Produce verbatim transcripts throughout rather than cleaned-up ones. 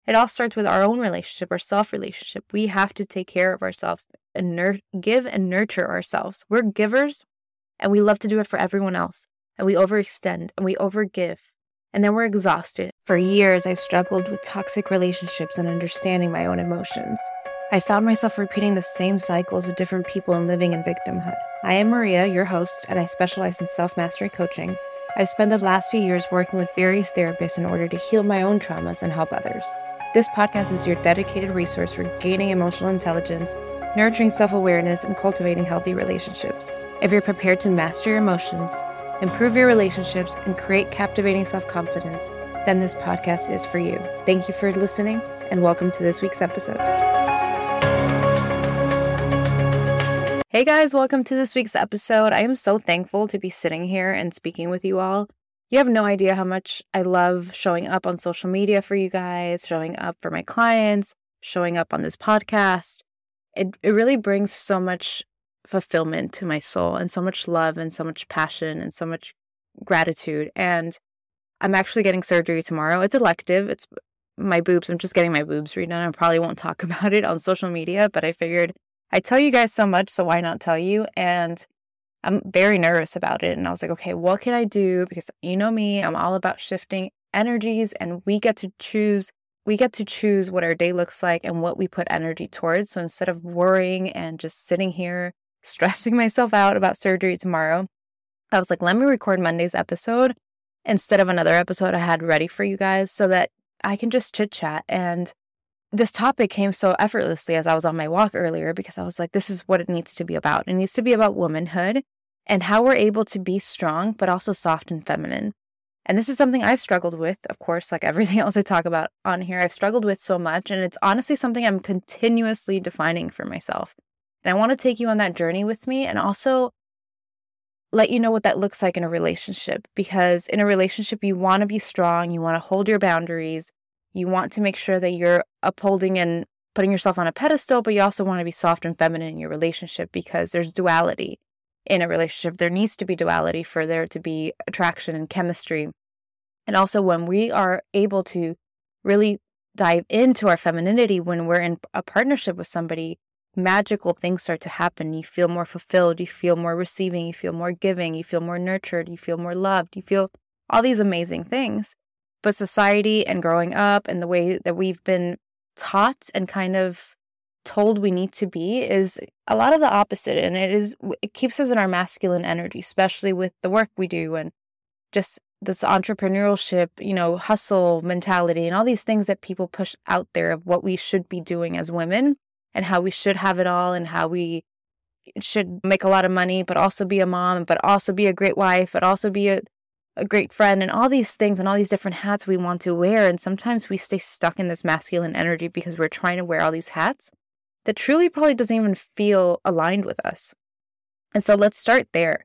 It all starts with our own relationship, our self-relationship. We have to take care of ourselves and nur- give and nurture ourselves. We're givers, and we love to do it for everyone else. And we overextend and we overgive. And then we're exhausted. For years, I struggled with toxic relationships and understanding my own emotions. I found myself repeating the same cycles with different people and living in victimhood. I am Maria, your host, and I specialize in self-mastery coaching. I've spent the last few years working with various therapists in order to heal my own traumas and help others. This podcast is your dedicated resource for gaining emotional intelligence, nurturing self-awareness, and cultivating healthy relationships. If you're prepared to master your emotions, improve your relationships, and create captivating self-confidence, then this podcast is for you. Thank you for listening, and welcome to this week's episode. Hey guys, welcome to this week's episode. I am so thankful to be sitting here and speaking with you all. You have no idea how much I love showing up on social media for you guys, showing up for my clients, showing up on this podcast. It it really brings so much fulfillment to my soul and so much love and so much passion and so much gratitude. And I'm actually getting surgery tomorrow. It's elective. It's my boobs. I'm just getting my boobs redone. I probably won't talk about it on social media, but I figured I tell you guys so much, so why not tell you? And I'm very nervous about it. And I was like, okay, what can I do? Because you know me, I'm all about shifting energies, and we get to choose, we get to choose what our day looks like and what we put energy towards. So instead of worrying and just sitting here stressing myself out about surgery tomorrow, I was like, let me record Monday's episode instead of another episode I had ready for you guys so that I can just chit chat. And this topic came so effortlessly as I was on my walk earlier because I was like, this is what it needs to be about. It needs to be about womanhood and how we're able to be strong, but also soft and feminine. And this is something I've struggled with, of course, like everything else I talk about on here. I've struggled with so much, and it's honestly something I'm continuously defining for myself. And I want to take you on that journey with me and also let you know what that looks like in a relationship. Because in a relationship, you want to be strong, you want to hold your boundaries, you want to make sure that you're upholding and putting yourself on a pedestal, but you also want to be soft and feminine in your relationship because there's duality in a relationship. There needs to be duality for there to be attraction and chemistry. And also when we are able to really dive into our femininity, when we're in a partnership with somebody, magical things start to happen. You feel more fulfilled, you feel more receiving, you feel more giving, you feel more nurtured, you feel more loved, you feel all these amazing things. But society and growing up and the way that we've been taught and kind of told we need to be is a lot of the opposite. And it is it keeps us in our masculine energy, especially with the work we do and just this entrepreneurship, you know, hustle mentality and all these things that people push out there of what we should be doing as women and how we should have it all and how we should make a lot of money, but also be a mom, but also be a great wife, but also be a a great friend, and all these things and all these different hats we want to wear. And sometimes we stay stuck in this masculine energy because we're trying to wear all these hats that truly probably doesn't even feel aligned with us. And so let's start there.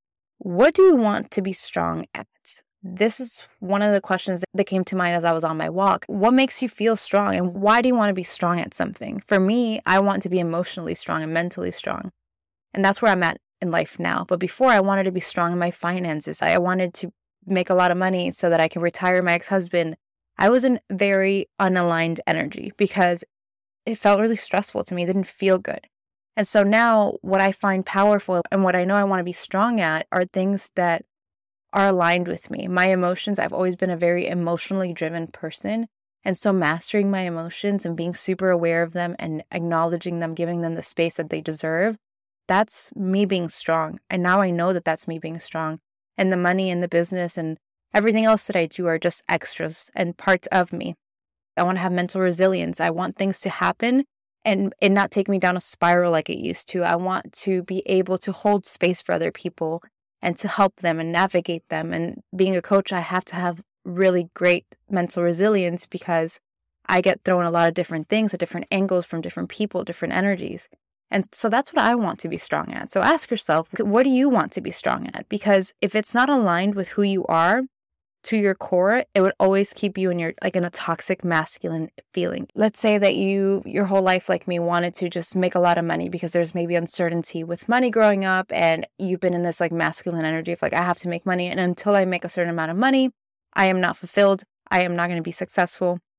What do you want to be strong at? This is one of the questions that came to mind as I was on my walk. What makes you feel strong, and why do you want to be strong at something? For me, I want to be emotionally strong and mentally strong. And that's where I'm at in life now. But before, I wanted to be strong in my finances. I wanted to make a lot of money so that I could retire my ex-husband. I was in very unaligned energy because it felt really stressful to me. It didn't feel good. And so now what I find powerful and what I know I want to be strong at are things that are aligned with me. My emotions, I've always been a very emotionally driven person. And so mastering my emotions and being super aware of them and acknowledging them, giving them the space that they deserve, that's me being strong. And now I know that that's me being strong. And the money and the business and everything else that I do are just extras and parts of me. I want to have mental resilience. I want things to happen and it not take me down a spiral like it used to. I want to be able to hold space for other people and to help them and navigate them. And being a coach, I have to have really great mental resilience because I get thrown a lot of different things at different angles from different people, different energies. And so that's what I want to be strong at. So ask yourself, what do you want to be strong at? Because if it's not aligned with who you are to your core, it would always keep you in your, like in a toxic masculine feeling. Let's say that you, your whole life, like me, wanted to just make a lot of money because there's maybe uncertainty with money growing up. And you've been in this like masculine energy of like, I have to make money. And until I make a certain amount of money, I am not fulfilled. I am not going to be successful.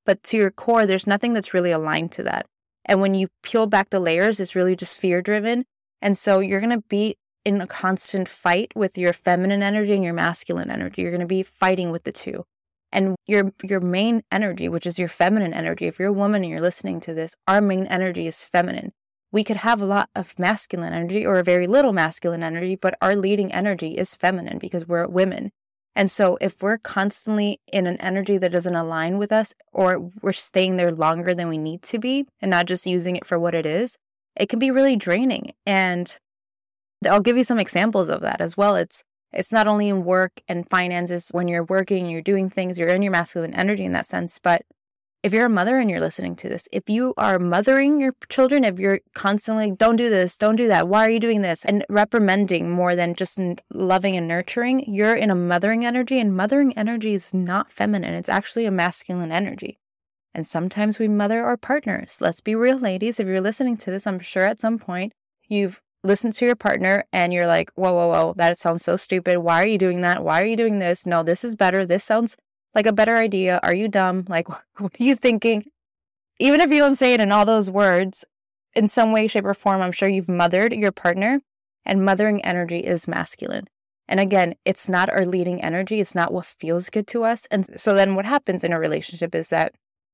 But to your core, there's nothing that's really aligned to that. And when you peel back the layers, it's really just fear-driven. And so you're going to be in a constant fight with your feminine energy and your masculine energy. You're going to be fighting with the two. And your your main energy, which is your feminine energy, if you're a woman and you're listening to this, our main energy is feminine. We could have a lot of masculine energy or a very little masculine energy, but our leading energy is feminine because we're women. And so if we're constantly in an energy that doesn't align with us, or we're staying there longer than we need to be and not just using it for what it is, it can be really draining. And I'll give you some examples of that as well. It's it's not only in work and finances. When you're working, you're doing things, you're in your masculine energy in that sense. But if you're a mother and you're listening to this, if you are mothering your children, if you're constantly, don't do this, don't do that, why are you doing this? And reprimanding more than just loving and nurturing, you're in a mothering energy. And mothering energy is not feminine. It's actually a masculine energy. And sometimes we mother our partners. Let's be real, ladies. If you're listening to this, I'm sure at some point you've listened to your partner and you're like, whoa, whoa, whoa, that sounds so stupid. Why are you doing that? Why are you doing this? No, this is better. This sounds like a better idea. Are you dumb? Like, what are you thinking? Even if you don't say it in all those words, in some way, shape, or form, I'm sure you've mothered your partner, and mothering energy is masculine. And again, it's not our leading energy. It's not what feels good to us. And so then what happens in a relationship is that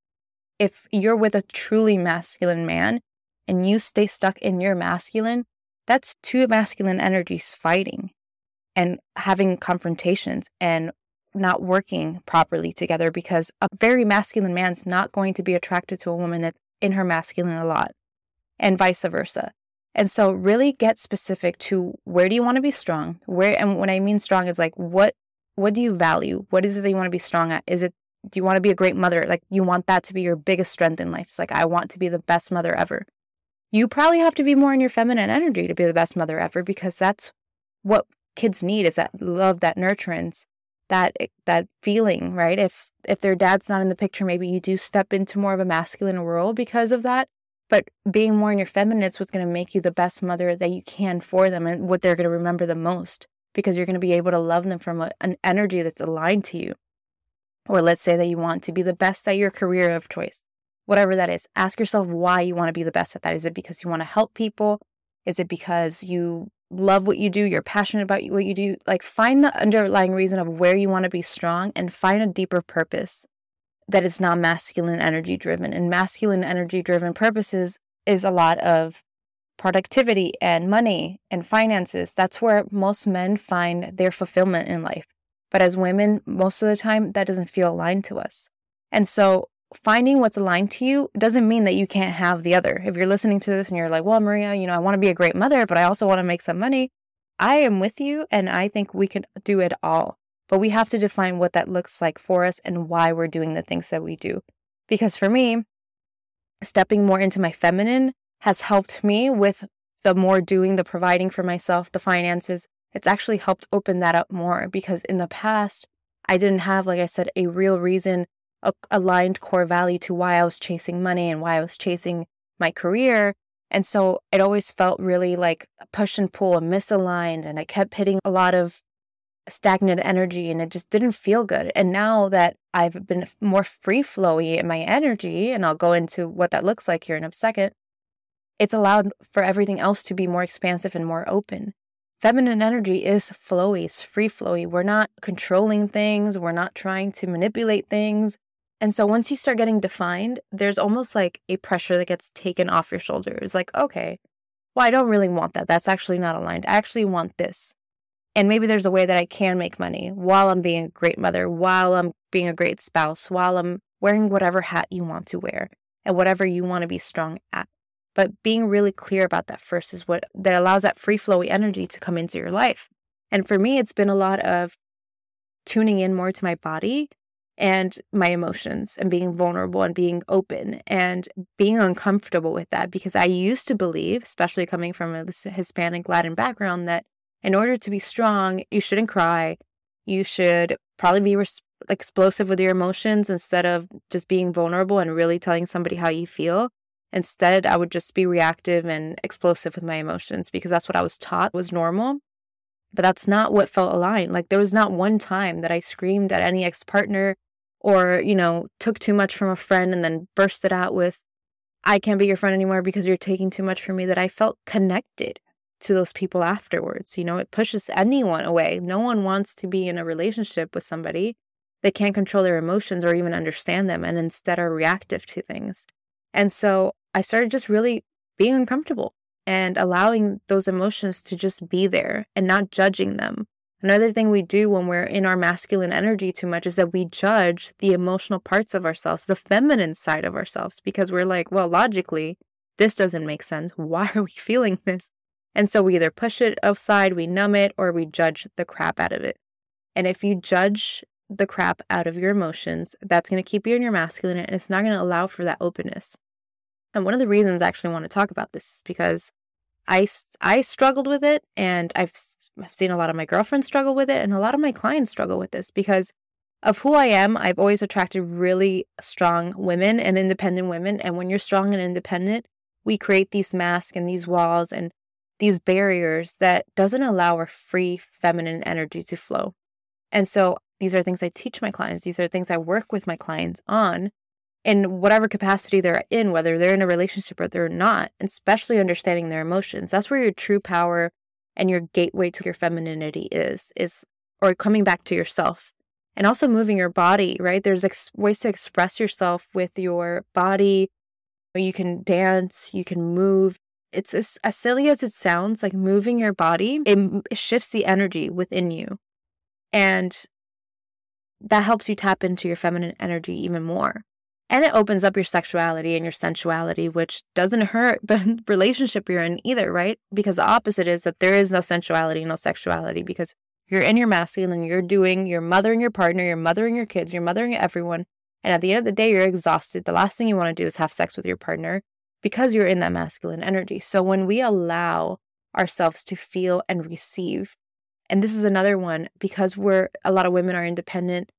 if you're with a truly masculine man and you stay stuck in your masculine, that's two masculine energies fighting and having confrontations and not working properly together, because a very masculine man's not going to be attracted to a woman that's in her masculine a lot, and vice versa. And so really get specific to where do you want to be strong? Where, and when I mean strong is like, what what do you value? What is it that you want to be strong at? Is it, do you want to be a great mother? Like, you want that to be your biggest strength in life. It's like, I want to be the best mother ever. You probably have to be more in your feminine energy to be the best mother ever, because that's what kids need, is that love, that nurturance, that that feeling, right? If if their dad's not in the picture, maybe you do step into more of a masculine role because of that. But being more in your feminine is what's going to make you the best mother that you can for them, and what they're going to remember the most, because you're going to be able to love them from a, an energy that's aligned to you. Or let's say that you want to be the best at your career of choice. Whatever that is, ask yourself why you want to be the best at that. Is it because you want to help people? Is it because you love what you do? You're passionate about what you do? Like, find the underlying reason of where you want to be strong, and find a deeper purpose that is not masculine energy driven. And masculine energy driven purposes is a lot of productivity and money and finances. That's where most men find their fulfillment in life. But as women, most of the time, that doesn't feel aligned to us. And so finding what's aligned to you doesn't mean that you can't have the other. If you're listening to this and you're like, well, Maria, you know, I want to be a great mother, but I also want to make some money. I am with you, and I think we can do it all. But we have to define what that looks like for us and why we're doing the things that we do. Because for me, stepping more into my feminine has helped me with the more doing, the providing for myself, the finances. It's actually helped open that up more, because in the past, I didn't have, like I said, a real reason, a aligned core value to why I was chasing money and why I was chasing my career. And so it always felt really like push and pull and misaligned. And I kept hitting a lot of stagnant energy, and it just didn't feel good. And now that I've been more free flowy in my energy, and I'll go into what that looks like here in a second, it's allowed for everything else to be more expansive and more open. Feminine energy is flowy, it's free flowy. We're not controlling things. We're not trying to manipulate things. And so once you start getting defined, there's almost like a pressure that gets taken off your shoulders. Like, okay, well, I don't really want that. That's actually not aligned. I actually want this. And maybe there's a way that I can make money while I'm being a great mother, while I'm being a great spouse, while I'm wearing whatever hat you want to wear and whatever you want to be strong at. But being really clear about that first is what that allows that free flowy energy to come into your life. And for me, it's been a lot of tuning in more to my body and my emotions, and being vulnerable and being open and being uncomfortable with that, because I used to believe, especially coming from a Hispanic Latin background, that in order to be strong, you shouldn't cry. You should probably be res- explosive with your emotions instead of just being vulnerable and really telling somebody how you feel. Instead, I would just be reactive and explosive with my emotions, because that's what I was taught was normal. But that's not what felt aligned. Like, there was not one time that I screamed at any ex-partner or, you know, took too much from a friend and then bursted out with, I can't be your friend anymore because you're taking too much from me, that I felt connected to those people afterwards. You know, it pushes anyone away. No one wants to be in a relationship with somebody that can't control their emotions or even understand them and instead are reactive to things. And so I started just really being uncomfortable and allowing those emotions to just be there and not judging them. Another thing we do when we're in our masculine energy too much is that we judge the emotional parts of ourselves, the feminine side of ourselves, because we're like, well, logically, this doesn't make sense. Why are we feeling this? And so we either push it aside, we numb it, or we judge the crap out of it. And if you judge the crap out of your emotions, that's going to keep you in your masculine, and it's not going to allow for that openness. And one of the reasons I actually want to talk about this is because I, I struggled with it, and I've, I've seen a lot of my girlfriends struggle with it, and a lot of my clients struggle with this because of who I am. I've always attracted really strong women and independent women, and when you're strong and independent, we create these masks and these walls and these barriers that doesn't allow our free feminine energy to flow. And so these are things I teach my clients. These are things I work with my clients on in whatever capacity they're in, whether they're in a relationship or they're not, and especially understanding their emotions. That's where your true power and your gateway to your femininity is, is or coming back to yourself. And also moving your body, right? There's ex- ways to express yourself with your body. You can dance, you can move. It's as, as silly as it sounds, like moving your body, it, it shifts the energy within you. And that helps you tap into your feminine energy even more. And it opens up your sexuality and your sensuality, which doesn't hurt the relationship you're in either, right? Because the opposite is that there is no sensuality, no sexuality, because you're in your masculine and you're doing, you're mothering your partner, you're mothering your kids, you're mothering everyone. And at the end of the day, you're exhausted. The last thing you want to do is have sex with your partner because you're in that masculine energy. So when we allow ourselves to feel and receive, and this is another one, because we're, a lot of women are independent,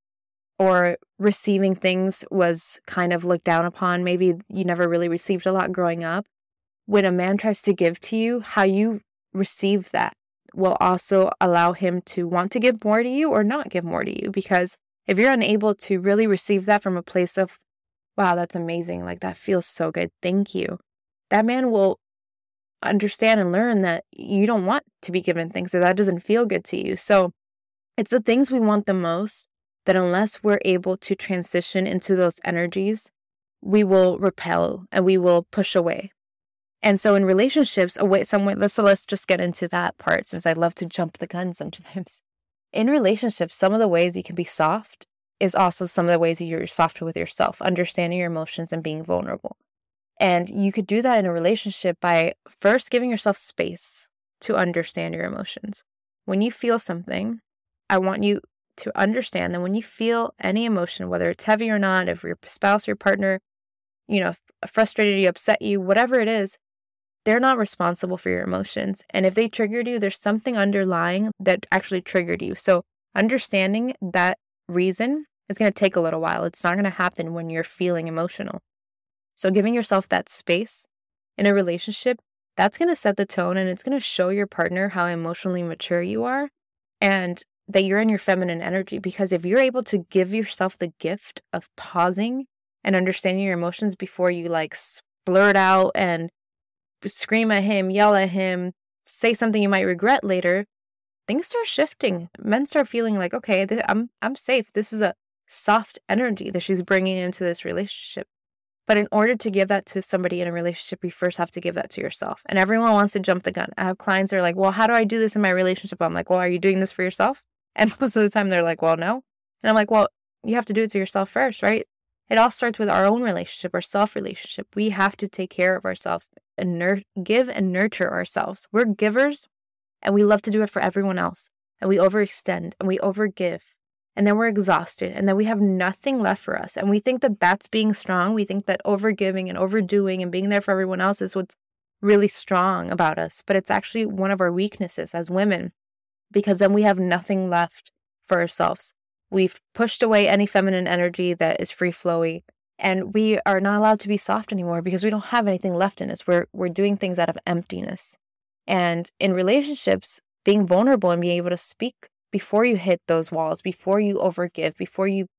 or receiving things was kind of looked down upon. Maybe you never really received a lot growing up. When a man tries to give to you, how you receive that will also allow him to want to give more to you or not give more to you. Because if you're unable to really receive that from a place of, wow, that's amazing, like that feels so good, thank you, that man will understand and learn that you don't want to be given things, or that doesn't feel good to you. So it's the things we want the most that unless we're able to transition into those energies, we will repel and we will push away. And so in relationships, away somewhere, so let's just get into that part, since I love to jump the gun sometimes. In relationships, some of the ways you can be soft is also some of the ways you're soft with yourself, understanding your emotions and being vulnerable. And you could do that in a relationship by first giving yourself space to understand your emotions. When you feel something, I want you to understand that when you feel any emotion, whether it's heavy or not, if your spouse, your partner, you know, frustrated you, upset you, whatever it is, they're not responsible for your emotions. And if they triggered you, there's something underlying that actually triggered you. So understanding that reason is going to take a little while. It's not going to happen when you're feeling emotional. So giving yourself that space in a relationship, that's going to set the tone, and it's going to show your partner how emotionally mature you are and that you're in your feminine energy. Because if you're able to give yourself the gift of pausing and understanding your emotions before you like blurt out and scream at him, yell at him, say something you might regret later, things start shifting. Men start feeling like, okay, th- I'm I'm safe. This is a soft energy that she's bringing into this relationship. But in order to give that to somebody in a relationship, you first have to give that to yourself. And everyone wants to jump the gun. I have clients that are like, well, how do I do this in my relationship? I'm like, well, are you doing this for yourself? And most of the time they're like, well, no. And I'm like, well, you have to do it to yourself first, right? It all starts with our own relationship, our self-relationship. We have to take care of ourselves and nur- give and nurture ourselves. We're givers, and we love to do it for everyone else. And we overextend and we overgive. And then we're exhausted, and then we have nothing left for us. And we think that that's being strong. We think that overgiving and overdoing and being there for everyone else is what's really strong about us. But it's actually one of our weaknesses as women, because then we have nothing left for ourselves. We've pushed away any feminine energy that is free-flowy, and we are not allowed to be soft anymore because we don't have anything left in us. We're we're doing things out of emptiness. And in relationships, being vulnerable and being able to speak before you hit those walls, before you overgive, before you,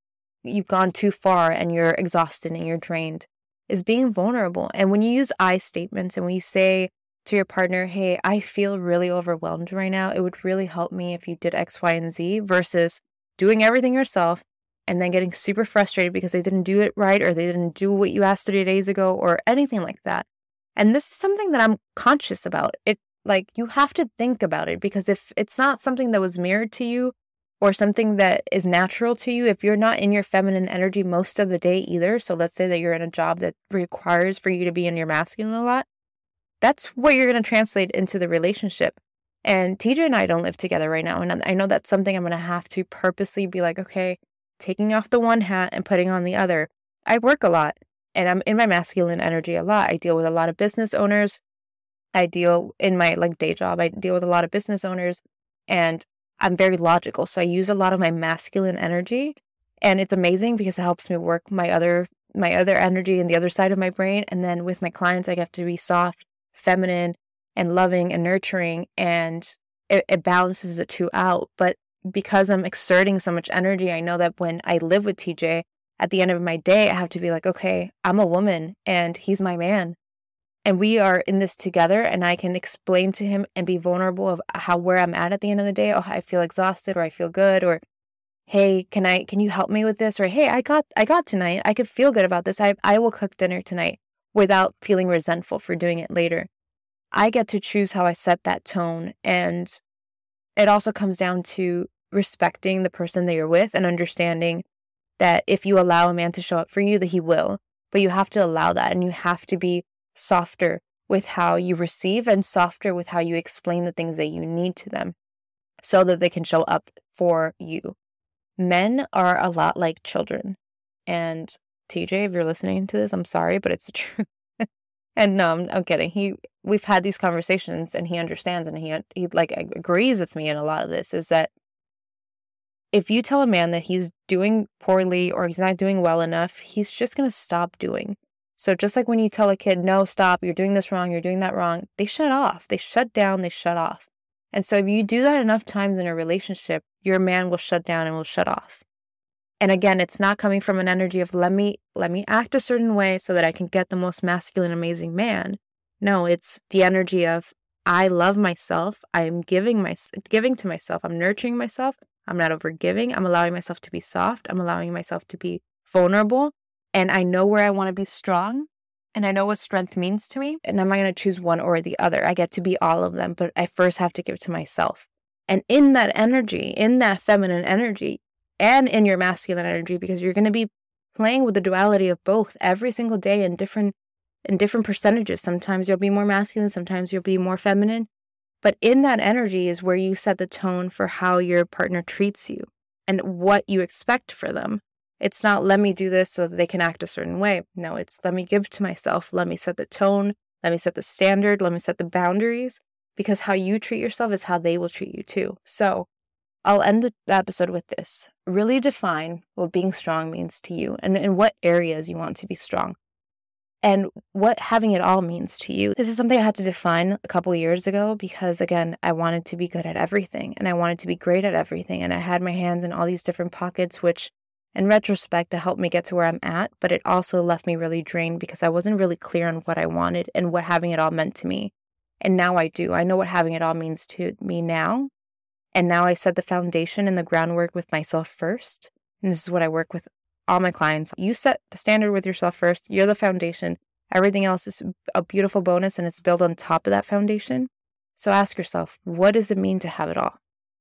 you've gone too far and you're exhausted and you're drained, is being vulnerable. And when you use I statements and when you say to your partner, hey, I feel really overwhelmed right now, it would really help me if you did X, Y, and Z, versus doing everything yourself and then getting super frustrated because they didn't do it right or they didn't do what you asked three days ago or anything like that. And this is something that I'm conscious about. It like you have to think about it, because if it's not something that was mirrored to you or something that is natural to you, if you're not in your feminine energy most of the day either, so let's say that you're in a job that requires for you to be in your masculine a lot, that's what you're going to translate into the relationship. And T J and I don't live together right now. And I know that's something I'm going to have to purposely be like, okay, taking off the one hat and putting on the other. I work a lot and I'm in my masculine energy a lot. I deal with a lot of business owners. I deal in my like day job. I deal with a lot of business owners and I'm very logical. So I use a lot of my masculine energy, and it's amazing because it helps me work my other, my other energy and the other side of my brain. And then with my clients, I have to be soft, feminine, and loving and nurturing, and it, it balances the two out. But because I'm exerting so much energy, I know that when I live with T J, at the end of my day, I have to be like, okay, I'm a woman and he's my man. And we are in this together, and I can explain to him and be vulnerable of how, where I'm at at the end of the day. Oh, I feel exhausted, or I feel good, or, hey, can I, can you help me with this? Or, hey, I got, I got tonight. I could feel good about this. I, I will cook dinner tonight without feeling resentful for doing it later. I get to choose how I set that tone. And it also comes down to respecting the person that you're with and understanding that if you allow a man to show up for you, that he will. But you have to allow that, and you have to be softer with how you receive and softer with how you explain the things that you need to them so that they can show up for you. Men are a lot like children. And T J, if you're listening to this, I'm sorry, but it's the truth. And no, I'm, I'm kidding. He, we've had these conversations and he understands, and he, he like agrees with me in a lot of this, is that if you tell a man that he's doing poorly or he's not doing well enough, he's just going to stop doing. So just like when you tell a kid, no, stop, you're doing this wrong, you're doing that wrong, they shut off, they shut down, they shut off. And so if you do that enough times in a relationship, your man will shut down and will shut off. And again, it's not coming from an energy of let me, let me act a certain way so that I can get the most masculine, amazing man. No, it's the energy of I love myself. I'm giving my, giving to myself. I'm nurturing myself. I'm not overgiving. I'm allowing myself to be soft. I'm allowing myself to be vulnerable. And I know where I want to be strong, and I know what strength means to me. And I'm not going to choose one or the other. I get to be all of them, but I first have to give to myself. And in that energy, in that feminine energy, and in your masculine energy, because you're going to be playing with the duality of both every single day in different in different percentages. Sometimes you'll be more masculine, sometimes you'll be more feminine. But in that energy is where you set the tone for how your partner treats you and what you expect for them. It's not let me do this so that they can act a certain way. No, it's let me give to myself. Let me set the tone. Let me set the standard. Let me set the boundaries, because how you treat yourself is how they will treat you too. So I'll end the episode with this. Really define what being strong means to you, and in what areas you want to be strong, and what having it all means to you. This is something I had to define a couple of years ago because, again, I wanted to be good at everything, and I wanted to be great at everything, and I had my hands in all these different pockets, which in retrospect, it helped me get to where I'm at, but it also left me really drained because I wasn't really clear on what I wanted and what having it all meant to me. And now I do. I know what having it all means to me now. And now I set the foundation and the groundwork with myself first. And this is what I work with all my clients. You set the standard with yourself first. You're the foundation. Everything else is a beautiful bonus, and it's built on top of that foundation. So ask yourself, what does it mean to have it all?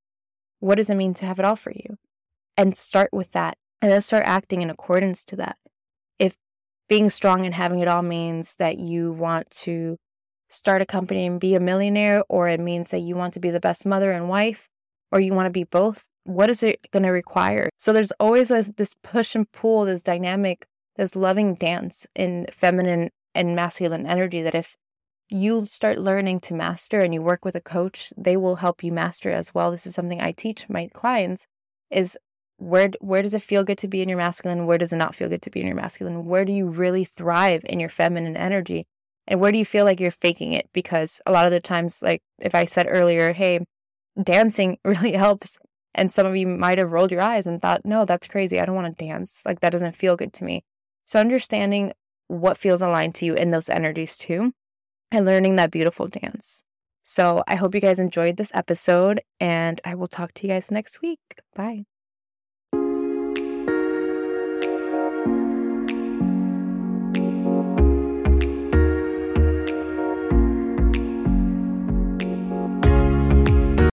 What does it mean to have it all for you? And start with that. And then start acting in accordance to that. If being strong and having it all means that you want to start a company and be a millionaire, or it means that you want to be the best mother and wife, or you want to be both, what is it going to require? So there's always this, this push and pull, this dynamic, this loving dance in feminine and masculine energy that if you start learning to master and you work with a coach, they will help you master as well. This is something I teach my clients is Where where does it feel good to be in your masculine? Where does it not feel good to be in your masculine? Where do you really thrive in your feminine energy? And where do you feel like you're faking it? Because a lot of the times, like if I said earlier, hey, dancing really helps And some of you might have rolled your eyes and thought, no, that's crazy. I don't want to dance. Like, that doesn't feel good to me. So understanding what feels aligned to you in those energies too, and learning that beautiful dance. So I hope you guys enjoyed this episode, and I will talk to you guys next week. Bye.